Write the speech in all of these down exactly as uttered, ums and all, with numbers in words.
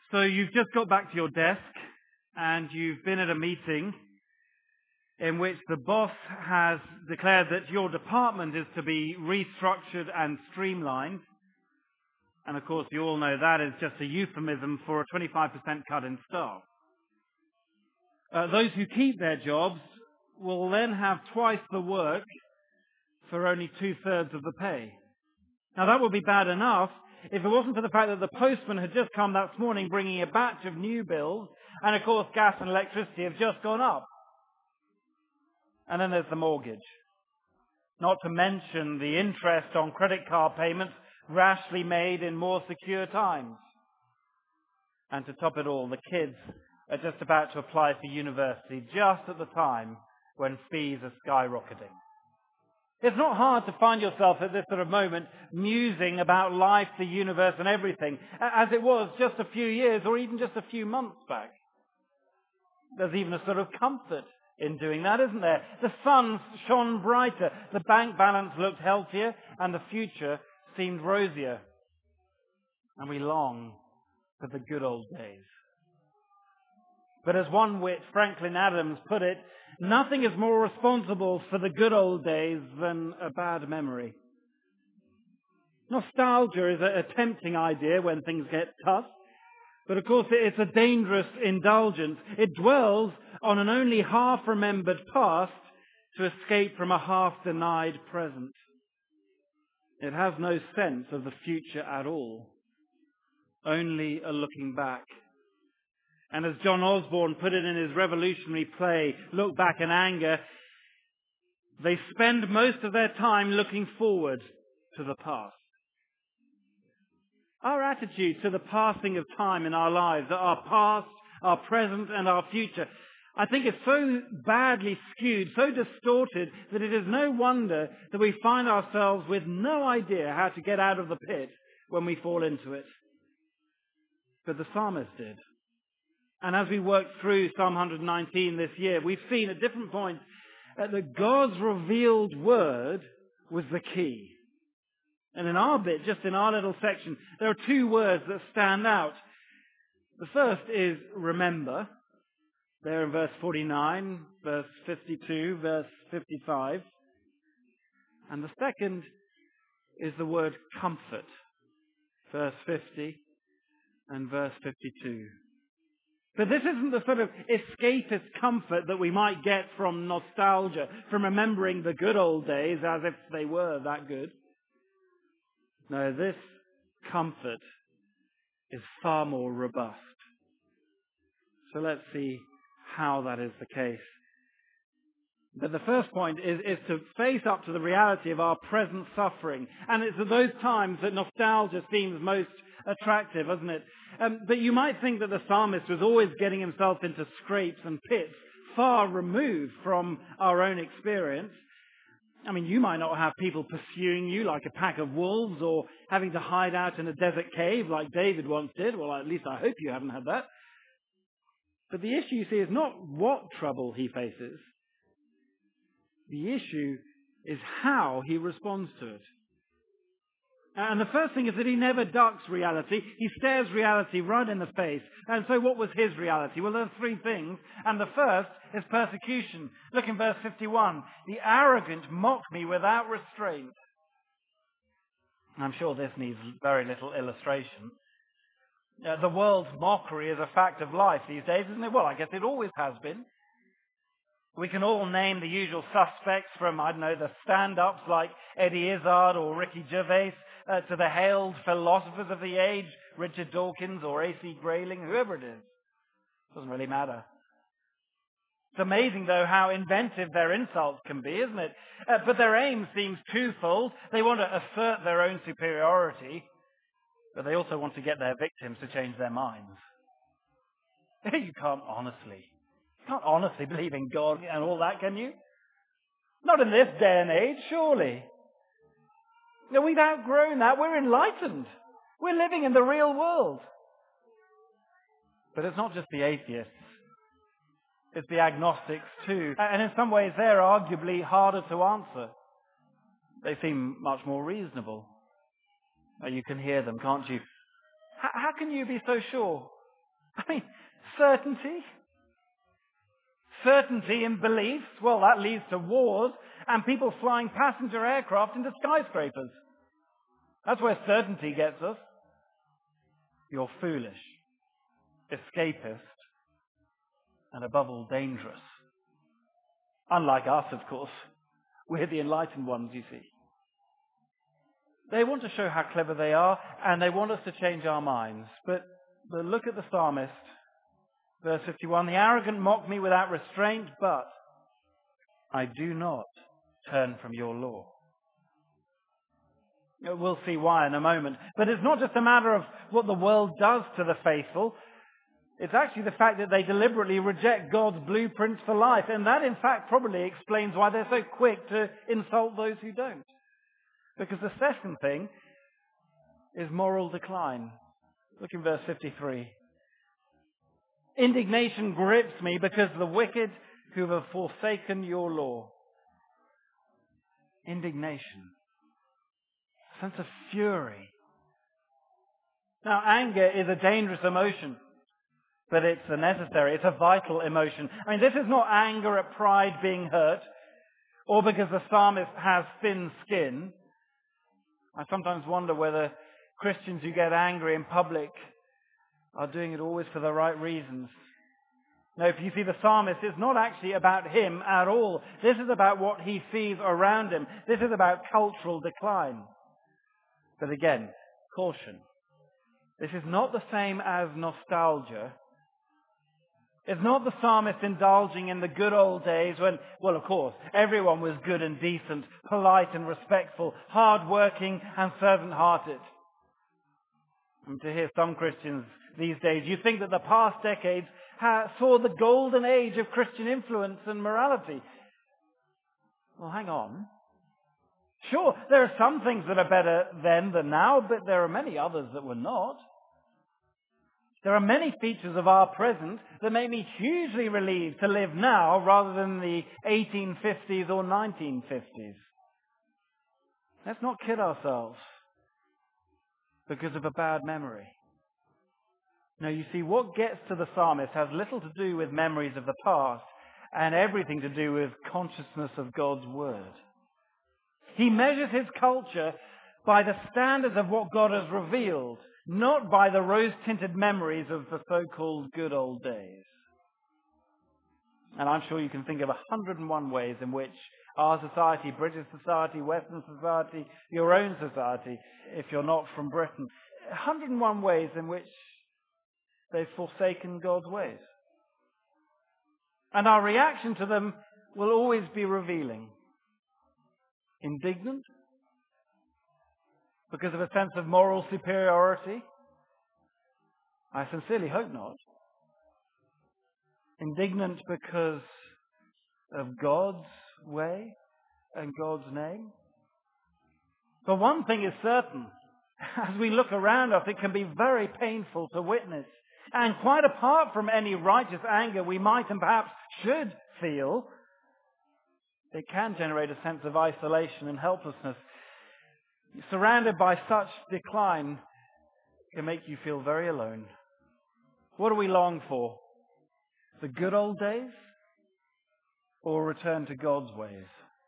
So you've just got back to your desk and you've been at a meeting in which the boss has declared that your department is to be restructured and streamlined. And of course you all know that is just a euphemism for a twenty-five percent cut in staff. Uh, those who keep their jobs will then have twice the work for only two-thirds of the pay. Now that would be bad enough if it wasn't for the fact that the postman had just come that morning bringing a batch of new bills, and of course gas and electricity have just gone up. And then there's the mortgage. Not to mention the interest on credit card payments rashly made in more secure times. And to top it all, the kids are just about to apply for university just at the time when fees are skyrocketing. It's not hard to find yourself at this sort of moment musing about life, the universe and everything, as it was just a few years or even just a few months back. There's even a sort of comfort in doing that, isn't there? The sun shone brighter, the bank balance looked healthier, and the future seemed rosier. And we long for the good old days. But as one wit, Franklin Adams, put it, nothing is more responsible for the good old days than a bad memory. Nostalgia is a, a tempting idea when things get tough, but of course it's a dangerous indulgence. It dwells on an only half-remembered past to escape from a half-denied present. It has no sense of the future at all, only a looking back. And as John Osborne put it in his revolutionary play, Look Back in Anger, they spend most of their time looking forward to the past. Our attitude to the passing of time in our lives, our past, our present and our future, I think is so badly skewed, so distorted, that it is no wonder that we find ourselves with no idea how to get out of the pit when we fall into it. But the psalmist did. And as we work through Psalm one nineteen this year, we've seen at different points that God's revealed word was the key. And in our bit, just in our little section, there are two words that stand out. The first is remember, there in verse forty-nine, verse fifty-two, verse fifty-five. And the second is the word comfort, verse fifty and verse fifty-two. But this isn't the sort of escapist comfort that we might get from nostalgia, from remembering the good old days as if they were that good. No, this comfort is far more robust. So let's see how that is the case. But the first point is, is to face up to the reality of our present suffering. And it's at those times that nostalgia seems most attractive, isn't it? Um, but you might think that the psalmist was always getting himself into scrapes and pits far removed from our own experience. I mean, you might not have people pursuing you like a pack of wolves or having to hide out in a desert cave like David once did. Well, at least I hope you haven't had that. But the issue, you see, is not what trouble he faces. The issue is how he responds to it. And the first thing is that he never ducks reality. He stares reality right in the face. And so what was his reality? Well, there are three things. And the first is persecution. Look in verse fifty-one. The arrogant mock me without restraint. I'm sure this needs very little illustration. Uh, the world's mockery is a fact of life these days, isn't it? Well, I guess it always has been. We can all name the usual suspects from, I don't know, the stand-ups like Eddie Izzard or Ricky Gervais, uh, to the hailed philosophers of the age, Richard Dawkins or A C Grayling, whoever it is. Doesn't really matter. It's amazing, though, how inventive their insults can be, isn't it? Uh, but their aim seems twofold. They want to assert their own superiority, but they also want to get their victims to change their minds. You can't honestly, you can't honestly believe in God and all that, can you? Not in this day and age, surely. No, we've outgrown that. We're enlightened. We're living in the real world. But it's not just the atheists. It's the agnostics too. And in some ways they're arguably harder to answer. They seem much more reasonable. You can hear them, can't you? How, how can you be so sure? I mean, certainty. Certainty in beliefs. Well, that leads to wars and people flying passenger aircraft into skyscrapers. That's where certainty gets us. You're foolish, escapist, and above all, dangerous. Unlike us, of course. We're the enlightened ones, you see. They want to show how clever they are, and they want us to change our minds. But, but look at the psalmist. Verse fifty-one, the arrogant mock me without restraint, but I do not turn from your law. We'll see why in a moment. But it's not just a matter of what the world does to the faithful. It's actually the fact that they deliberately reject God's blueprints for life. And that, in fact, probably explains why they're so quick to insult those who don't. Because the second thing is moral decline. Look in verse fifty-three. Indignation grips me because the wicked who have forsaken your law. Indignation. A sense of fury. Now, anger is a dangerous emotion, but it's a necessary, it's a vital emotion. I mean, this is not anger at pride being hurt, or because the psalmist has thin skin. I sometimes wonder whether Christians who get angry in public are doing it always for the right reasons. No, if you see the psalmist, it's not actually about him at all. This is about what he sees around him. This is about cultural decline. But again, caution. This is not the same as nostalgia. It's not the psalmist indulging in the good old days when, well, of course, everyone was good and decent, polite and respectful, hard-working and servant-hearted. And to hear some Christians these days, you think that the past decades ha- saw the golden age of Christian influence and morality. Well, hang on. Sure, there are some things that are better then than now, but there are many others that were not. There are many features of our present that make me hugely relieved to live now rather than the eighteen fifties or nineteen fifties. Let's not kid ourselves because of a bad memory. No, you see, what gets to the psalmist has little to do with memories of the past and everything to do with consciousness of God's word. He measures his culture by the standards of what God has revealed, not by the rose-tinted memories of the so-called good old days. And I'm sure you can think of one hundred and one ways in which our society, British society, Western society, your own society, if you're not from Britain, one hundred and one ways in which they've forsaken God's ways. And our reaction to them will always be revealing. Indignant because of a sense of moral superiority? I sincerely hope not. Indignant because of God's way and God's name? But one thing is certain. As we look around us, it can be very painful to witness. And quite apart from any righteous anger we might and perhaps should feel, it can generate a sense of isolation and helplessness. Surrounded by such decline, it can make you feel very alone. What do we long for? The good old days or return to God's ways?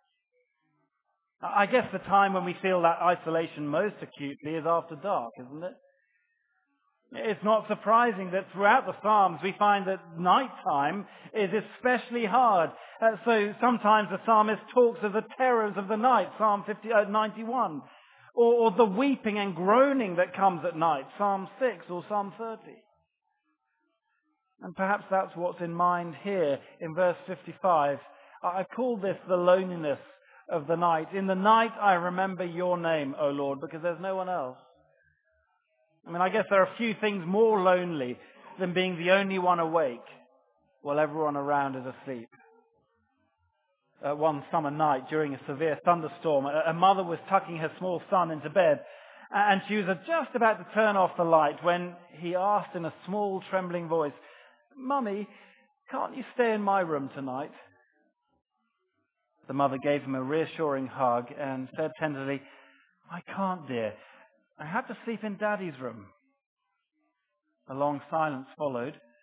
I guess the time when we feel that isolation most acutely is after dark, isn't it? It's not surprising that throughout the Psalms we find that nighttime is especially hard. Uh, so sometimes the psalmist talks of the terrors of the night, Psalm fifty, uh, ninety-one, or, or the weeping and groaning that comes at night, Psalm six or Psalm thirty. And perhaps that's what's in mind here in verse fifty-five. I've called this the loneliness of the night. In the night I remember your name, O Lord, because there's no one else. I mean, I guess there are few things more lonely than being the only one awake while everyone around is asleep. Uh, one summer night during a severe thunderstorm, a, a mother was tucking her small son into bed, and she was just about to turn off the light when he asked in a small, trembling voice, "Mummy, can't you stay in my room tonight?" The mother gave him a reassuring hug and said tenderly, "I can't, dear. I have to sleep in Daddy's room." A long silence followed.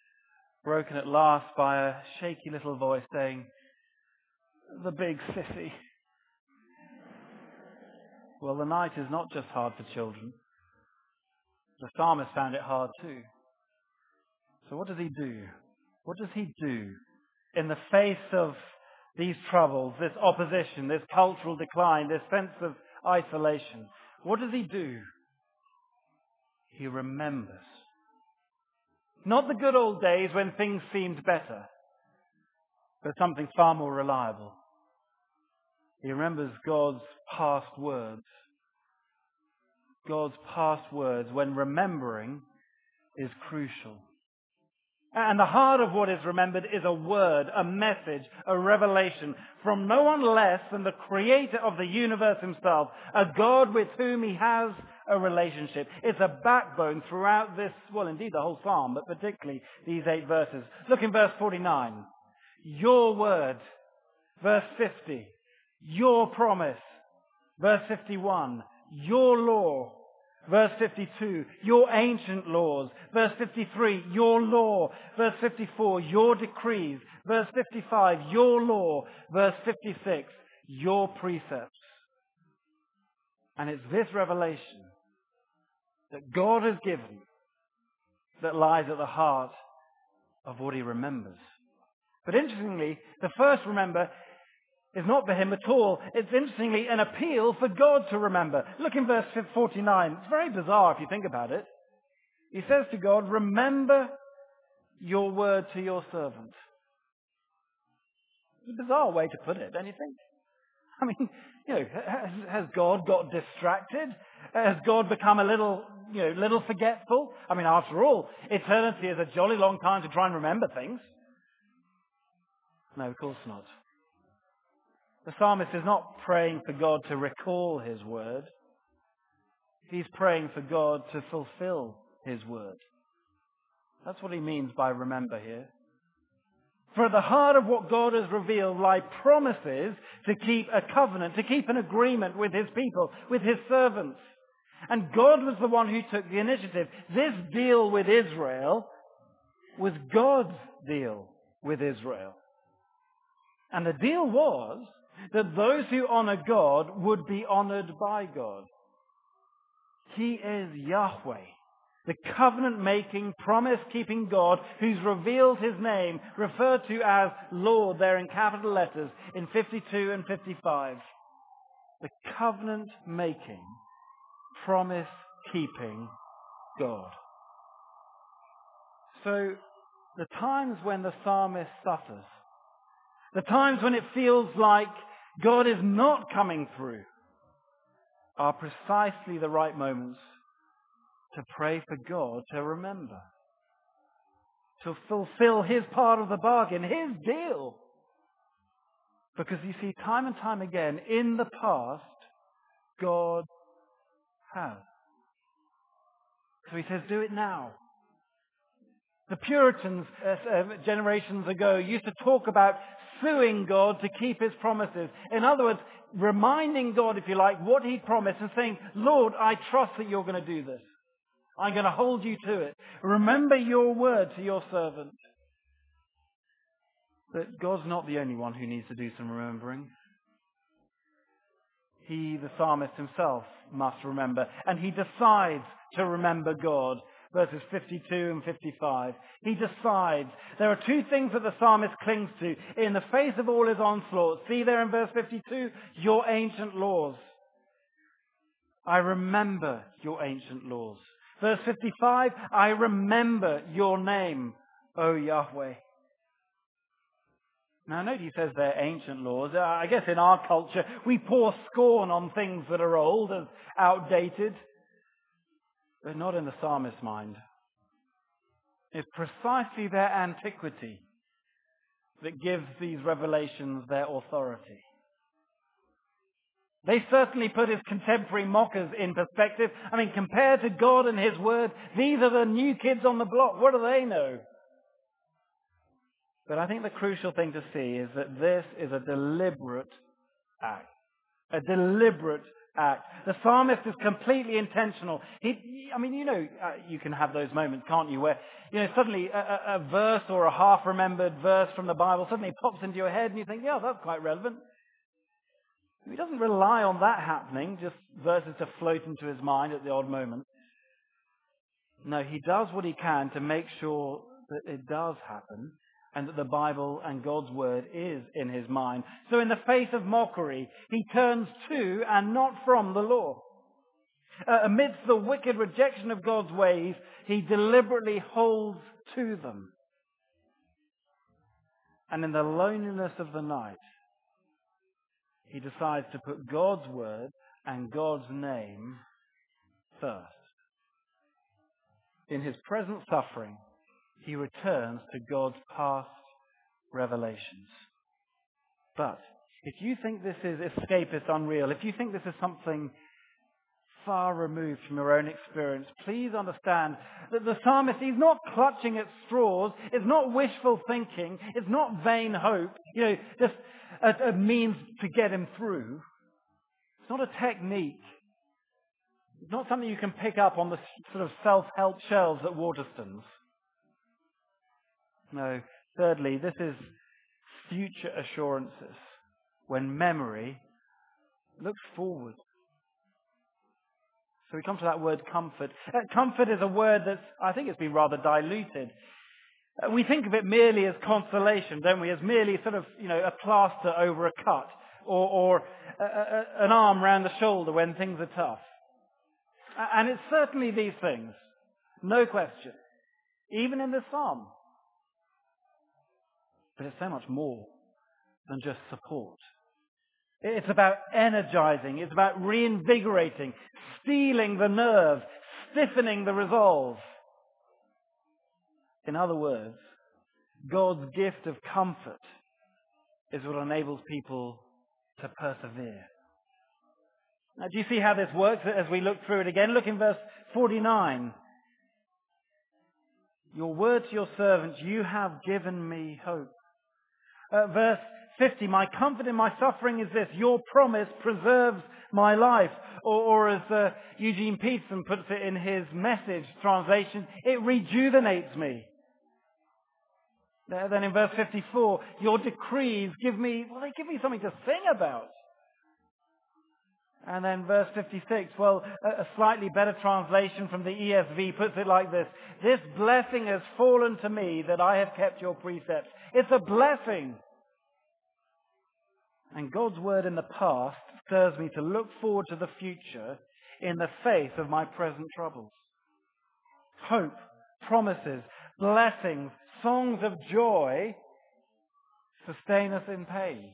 broken at last by a shaky little voice saying, "The big sissy." Well, the night is not just hard for children. The psalmist found it hard too. So what does he do? What does he do in the face of these troubles, this opposition, this cultural decline, this sense of isolation? What does he do? He remembers. Not the good old days when things seemed better, but something far more reliable. He remembers God's past words. God's past words when remembering is crucial. And the heart of what is remembered is a word, a message, a revelation from no one less than the creator of the universe himself, a God with whom he has a relationship. It's a backbone throughout this, well, indeed the whole psalm, but particularly these eight verses. Look in verse forty-nine. Your word. Verse fifty. Your promise. Verse fifty-one. Your law. Verse fifty-two, your ancient laws. Verse fifty-three, your law. Verse fifty-four, your decrees. Verse fifty-five, your law. Verse fifty-six, your precepts. And it's this revelation that God has given that lies at the heart of what he remembers. But interestingly, the first remember is not for him at all. It's interestingly an appeal for God to remember. Look in verse forty-nine. It's very bizarre if you think about it. He says to God, remember your word to your servant. It's a bizarre way to put it, don't you think? I mean, you know, has, has God got distracted? Has God become a little, you know, little forgetful? I mean, after all, eternity is a jolly long time to try and remember things. No, of course not. The psalmist is not praying for God to recall his word. He's praying for God to fulfill his word. That's what he means by remember here. For at the heart of what God has revealed lie promises to keep a covenant, to keep an agreement with his people, with his servants. And God was the one who took the initiative. This deal with Israel was God's deal with Israel. And the deal was that those who honor God would be honored by God. He is Yahweh, the covenant-making, promise-keeping God who's revealed his name, referred to as Lord there in capital letters in fifty-two and fifty-five. The covenant-making, promise-keeping God. So the times when the psalmist suffers, the times when it feels like God is not coming through, are precisely the right moments to pray for God to remember, to fulfill his part of the bargain, his deal. Because you see, time and time again, in the past, God has. So he says, do it now. The Puritans, uh, uh, generations ago, used to talk about suing God to keep his promises. In other words, reminding God, if you like, what he promised and saying, Lord, I trust that you're going to do this. I'm going to hold you to it. Remember your word to your servant. But God's not the only one who needs to do some remembering. He, the psalmist himself, must remember. And he decides to remember God. Verses fifty-two and fifty-five. He decides. There are two things that the psalmist clings to in the face of all his onslaught. See there in verse fifty-two, your ancient laws. I remember your ancient laws. Verse fifty-five, I remember your name, O Yahweh. Now note he says they're ancient laws. Uh, I guess in our culture we pour scorn on things that are old and outdated. But not in the psalmist's mind. It's precisely their antiquity that gives these revelations their authority. They certainly put his contemporary mockers in perspective. I mean, compared to God and his word, these are the new kids on the block. What do they know? But I think the crucial thing to see is that this is a deliberate act. A deliberate act. The psalmist is completely intentional. He, I mean, you know, uh, you can have those moments, can't you, where, you know, suddenly a, a, a verse or a half-remembered verse from the Bible suddenly pops into your head and you think, yeah, that's quite relevant. He doesn't rely on that happening, just verses to float into his mind at the odd moment. No, he does what he can to make sure that it does happen and that the Bible and God's word is in his mind. So in the face of mockery, he turns to and not from the law. Uh, amidst the wicked rejection of God's ways, he deliberately holds to them. And in the loneliness of the night, he decides to put God's word and God's name first. In his present suffering, he returns to God's past revelations. But if you think this is escapist, unreal, if you think this is something far removed from your own experience, please understand that the psalmist, he's not clutching at straws, it's not wishful thinking, it's not vain hope, you know, just a, a means to get him through. It's not a technique. It's not something you can pick up on the sort of self-help shelves at Waterstones. No. Thirdly, this is future assurances when memory looks forward. So we come to that word comfort. Uh, comfort is a word that's, I think it's been rather diluted. Uh, we think of it merely as consolation, don't we? As merely sort of, you know, a plaster over a cut or, or a, a, an arm round the shoulder when things are tough. And it's certainly these things, no question, even in this psalm. But it's so much more than just support. It's about energizing, it's about reinvigorating, steeling the nerve, stiffening the resolve. In other words, God's gift of comfort is what enables people to persevere. Now, do you see how this works as we look through it again? Look in verse forty-nine. Your word to your servant, you have given me hope. Uh, verse fifty, my comfort in my suffering is this, your promise preserves my life. Or, or as uh, Eugene Peterson puts it in his Message translation, it rejuvenates me. Then in verse fifty-four, your decrees give me, well, they give me something to sing about. And then verse fifty-six, well, a slightly better translation from the E S V puts it like this. This blessing has fallen to me that I have kept your precepts. It's a blessing. And God's word in the past stirs me to look forward to the future in the face of my present troubles. Hope, promises, blessings, songs of joy sustain us in pain.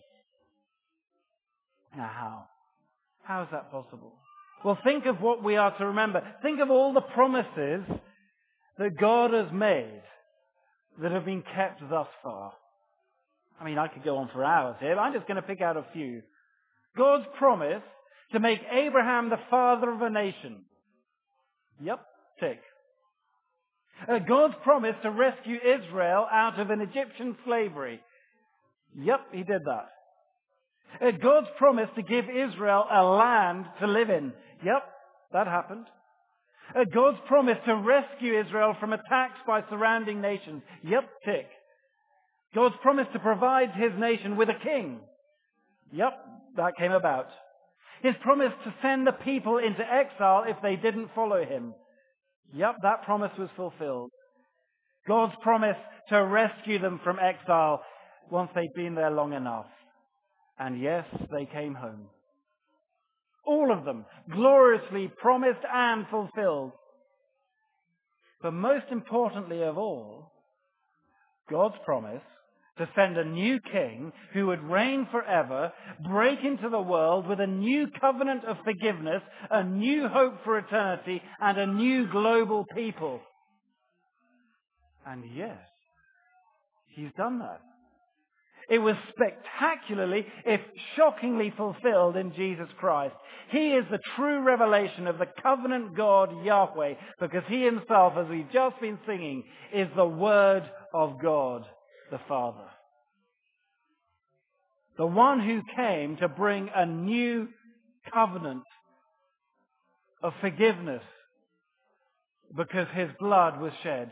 Now how? How is that possible? Well, think of what we are to remember. Think of all the promises that God has made that have been kept thus far. I mean, I could go on for hours here, but I'm just going to pick out a few. God's promise to make Abraham the father of a nation. Yep, tick. Uh, God's promise to rescue Israel out of an Egyptian slavery. Yep, he did that. Uh, God's promise to give Israel a land to live in. Yep, that happened. Uh, God's promise to rescue Israel from attacks by surrounding nations. Yep, tick. God's promise to provide his nation with a king. Yep, that came about. His promise to send the people into exile if they didn't follow him. Yep, that promise was fulfilled. God's promise to rescue them from exile once they'd been there long enough. And yes, they came home. All of them, gloriously promised and fulfilled. But most importantly of all, God's promise to send a new king who would reign forever, break into the world with a new covenant of forgiveness, a new hope for eternity, and a new global people. And yes, he's done that. It was spectacularly, if shockingly fulfilled in Jesus Christ. He is the true revelation of the covenant God Yahweh, because he himself, as we've just been singing, is the Word of God the Father. The one who came to bring a new covenant of forgiveness because his blood was shed.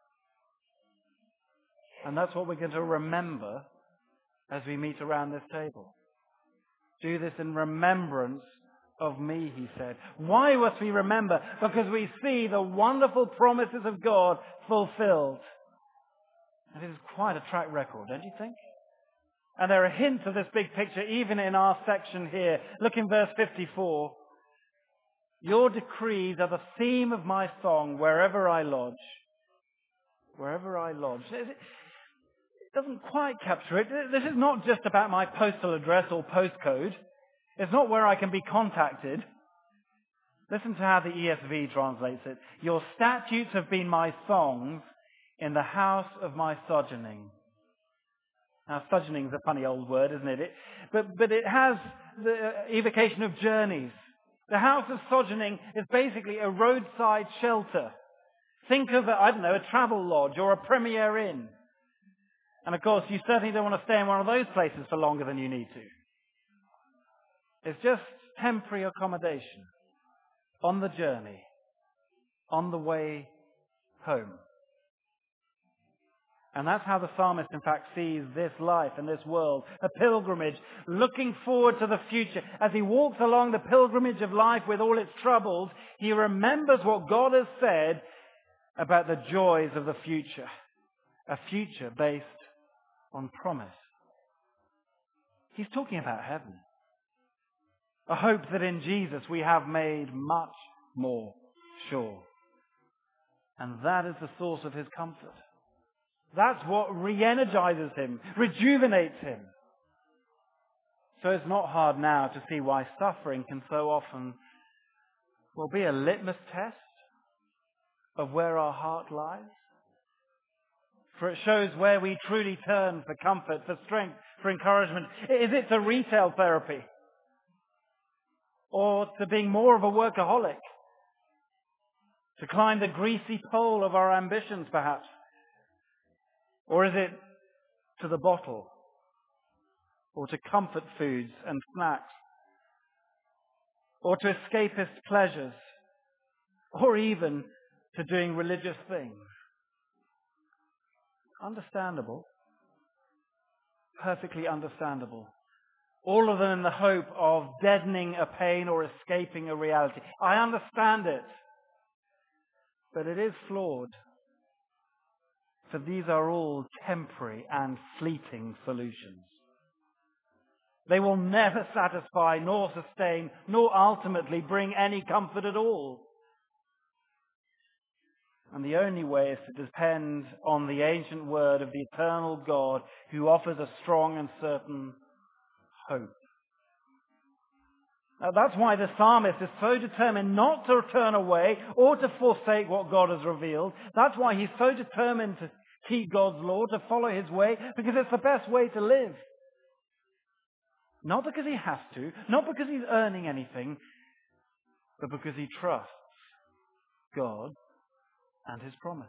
And that's what we're going to remember as we meet around this table. Do this in remembrance of me, he said. Why must we remember? Because we see the wonderful promises of God fulfilled. And it is quite a track record, don't you think? And there are hints of this big picture even in our section here. Look in verse fifty-four. Your decrees are the theme of my song wherever I lodge. Wherever I lodge. It doesn't quite capture it. This is not just about my postal address or postcode. It's not where I can be contacted. Listen to how the E S V translates it. Your statutes have been my songs in the house of my sojourning. Now, sojourning is a funny old word, isn't it? it but, but it has the evocation of journeys. The house of sojourning is basically a roadside shelter. Think of, a, I don't know, a travel lodge or a Premier Inn. And of course, you certainly don't want to stay in one of those places for longer than you need to. It's just temporary accommodation on the journey, on the way home. And that's how the psalmist, in fact, sees this life and this world, a pilgrimage, looking forward to the future. As he walks along the pilgrimage of life with all its troubles, he remembers what God has said about the joys of the future, a future based on promise. He's talking about heaven, a hope that in Jesus we have made much more sure. And that is the source of his comfort. That's what re-energizes him, rejuvenates him. So it's not hard now to see why suffering can so often, well, be a litmus test of where our heart lies. For it shows where we truly turn for comfort, for strength, for encouragement. Is it to retail therapy? Or to being more of a workaholic? To climb the greasy pole of our ambitions, perhaps? Or is it to the bottle? Or to comfort foods and snacks? Or to escapist pleasures? Or even to doing religious things? Understandable. Perfectly understandable. All of them in the hope of deadening a pain or escaping a reality. I understand it. But it is flawed. For these are all temporary and fleeting solutions. They will never satisfy, nor sustain, nor ultimately bring any comfort at all. And the only way is to depend on the ancient word of the eternal God who offers a strong and certain hope. Now, that's why the psalmist is so determined not to turn away or to forsake what God has revealed. That's why he's so determined to keep God's law, to follow his way, because it's the best way to live. Not because he has to, not because he's earning anything, but because he trusts God and his promise.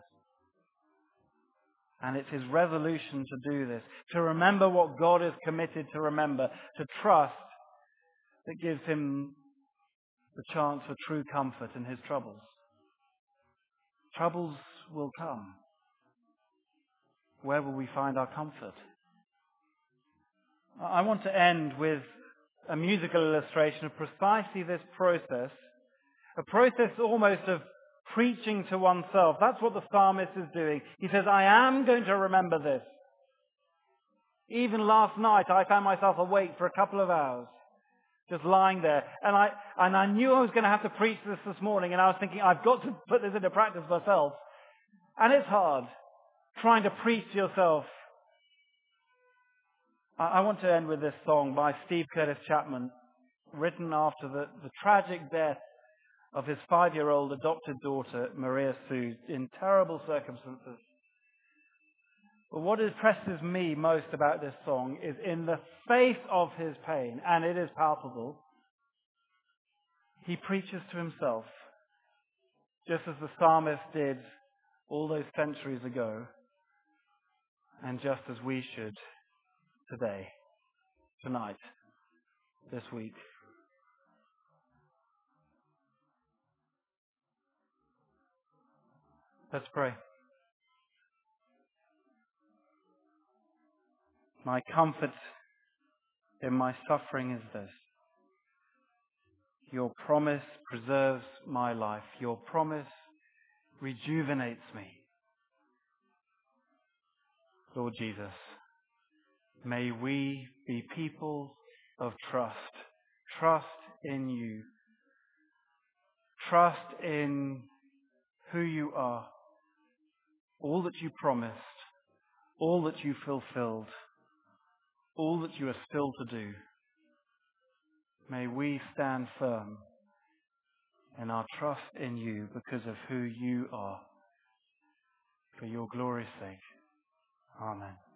And it's his resolution to do this, to remember what God is committed to remember, to trust, that gives him the chance for true comfort in his troubles. Troubles will come. Where will we find our comfort? I want to end with a musical illustration of precisely this process, a process almost of preaching to oneself. That's what the psalmist is doing. He says, I am going to remember this. Even last night, I found myself awake for a couple of hours, just lying there. And I, and I knew I was going to have to preach this this morning, and I was thinking, I've got to put this into practice myself. And it's hard, trying to preach to yourself. I, I want to end with this song by Steve Curtis Chapman, written after the, the tragic death of his five-year-old adopted daughter, Maria Sue, in terrible circumstances. But what impresses me most about this song is in the face of his pain, and it is palpable, he preaches to himself, just as the psalmist did all those centuries ago, and just as we should today, tonight, this week. Let's pray. My comfort in my suffering is this: your promise preserves my life. Your promise rejuvenates me. Lord Jesus, may we be people of trust. Trust in you. Trust in who you are. All that you promised. All that you fulfilled. All that you are still to do. May we stand firm in our trust in you because of who you are. For your glory's sake. Amen.